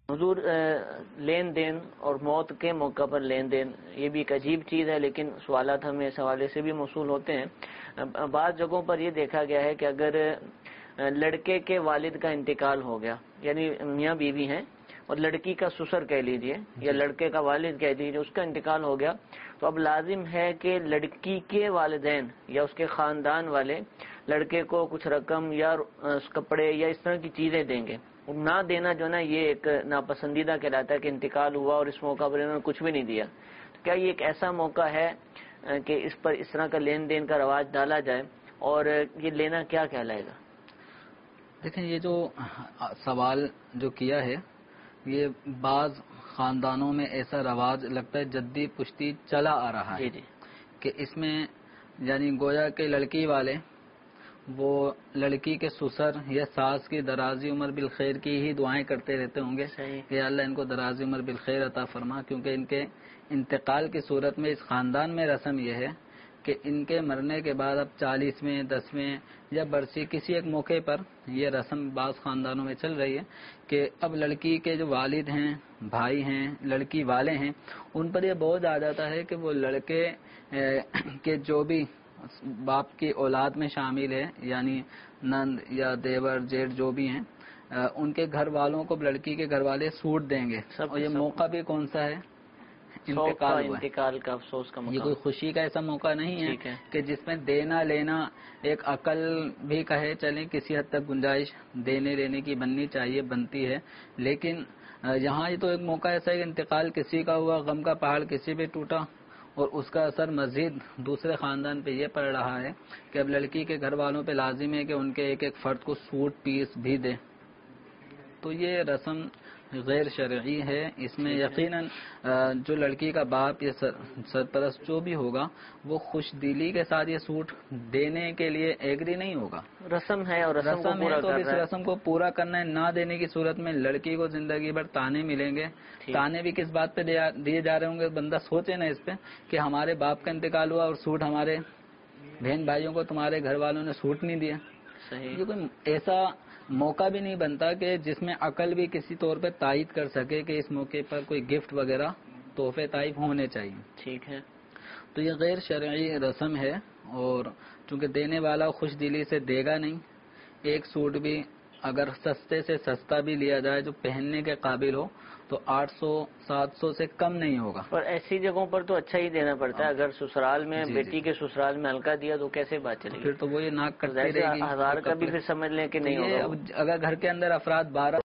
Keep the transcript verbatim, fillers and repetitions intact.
حضور لین دین اور موت کے موقع پر لین دین یہ بھی ایک عجیب چیز ہے، لیکن سوالات ہمیں اس حوالے سے بھی موصول ہوتے ہیں۔ بعض جگہوں پر یہ دیکھا گیا ہے کہ اگر لڑکے کے والد کا انتقال ہو گیا، یعنی میاں بیوی ہیں اور لڑکی کا سسر کہہ لیجئے یا لڑکے کا والد کہہ دیجئے، اس کا انتقال ہو گیا، تو اب لازم ہے کہ لڑکی کے والدین یا اس کے خاندان والے لڑکے کو کچھ رقم یا کپڑے یا اس طرح کی چیزیں دیں گے۔ نہ دینا جو نا یہ ایک ناپسندیدہ کہلاتا ہے کہ انتقال ہوا اور اس موقع پر انہوں نے کچھ بھی نہیں دیا۔ تو کیا یہ ایک ایسا موقع ہے کہ اس پر اس طرح کا لین دین کا رواج ڈالا جائے، اور یہ لینا کیا کہلائے گا؟ دیکھیں، یہ جو سوال جو کیا ہے، یہ بعض خاندانوں میں ایسا رواج لگتا ہے جدی پشتی چلا آ رہا ہے کہ اس میں یعنی گویا کہ لڑکی والے وہ لڑکی کے سسر یا ساس کی درازی عمر بالخیر کی ہی دعائیں کرتے رہتے ہوں گے کہ اللہ ان کو درازی عمر بالخیر عطا فرما، کیونکہ ان کے انتقال کی صورت میں اس خاندان میں رسم یہ ہے کہ ان کے مرنے کے بعد اب چالیسویں دسویں یا برسی کسی ایک موقع پر یہ رسم بعض خاندانوں میں چل رہی ہے کہ اب لڑکی کے جو والد ہیں، بھائی ہیں، لڑکی والے ہیں، ان پر یہ بوجھ آ جاتا ہے کہ وہ لڑکے کے جو بھی باپ کی اولاد میں شامل ہے، یعنی نند یا دیور جیٹھ جو بھی ہیں، ان کے گھر والوں کو لڑکی کے گھر والے سوٹ دیں گے۔ اور یہ موقع بھی کون سا ہے؟ انتقال انتقال کا، افسوس کا موقع۔ یہ کوئی خوشی کا ایسا موقع نہیں ہے کہ جس میں دینا لینا ایک عقل بھی کہے چلیں کسی حد تک گنجائش دینے لینے کی بننی چاہیے، بنتی ہے، لیکن یہاں یہ تو ایک موقع ایسا ہے کہ انتقال کسی کا ہوا، غم کا پہاڑ کسی پہ ٹوٹا، اور اس کا اثر مزید دوسرے خاندان پہ یہ پڑ رہا ہے کہ اب لڑکی کے گھر والوں پہ لازم ہے کہ ان کے ایک ایک فرد کو سوٹ پیس بھی دے۔ تو یہ رسم غیر شرعی ہے۔ اس میں یقیناً جو لڑکی کا باپ یا سرپرست جو بھی ہوگا وہ خوش دلی کے ساتھ یہ سوٹ دینے کے لیے ایگری نہیں ہوگا۔ رسم ہے اور رسم کو پورا تو اس رسم کو پورا کرنا ہے۔ نہ دینے کی صورت میں لڑکی کو زندگی بھر تانے ملیں گے۔ تانے بھی کس بات پہ دیے جا رہے ہوں گے؟ بندہ سوچے نا اس پہ کہ ہمارے باپ کا انتقال ہوا اور سوٹ ہمارے بہن بھائیوں کو تمہارے گھر والوں نے سوٹ نہیں دیا۔ یہ کوئی ایسا موقع بھی نہیں بنتا کہ جس میں عقل بھی کسی طور پہ تائید کر سکے کہ اس موقع پر کوئی گفٹ وغیرہ تحفے طائف ہونے چاہیے۔ ٹھیک ہے، تو یہ غیر شرعی رسم ہے، اور چونکہ دینے والا خوش دلی سے دے گا نہیں، ایک سوٹ بھی اگر سستے سے سستا بھی لیا جائے جو پہننے کے قابل ہو تو آٹھ سو سات سو سے کم نہیں ہوگا۔ پر ایسی جگہوں پر تو اچھا ہی دینا پڑتا ہے۔ اگر سسرال میں جی بیٹی جی کے سسرال میں ہلکا دیا تو کیسے بات چلے گی؟ پھر تو وہ یہ ناک کرتے رہے گی۔ ہزار کا بھی پھر سمجھ لیں کہ نہیں ہوگا۔ اگر گھر کے اندر افراد بارہ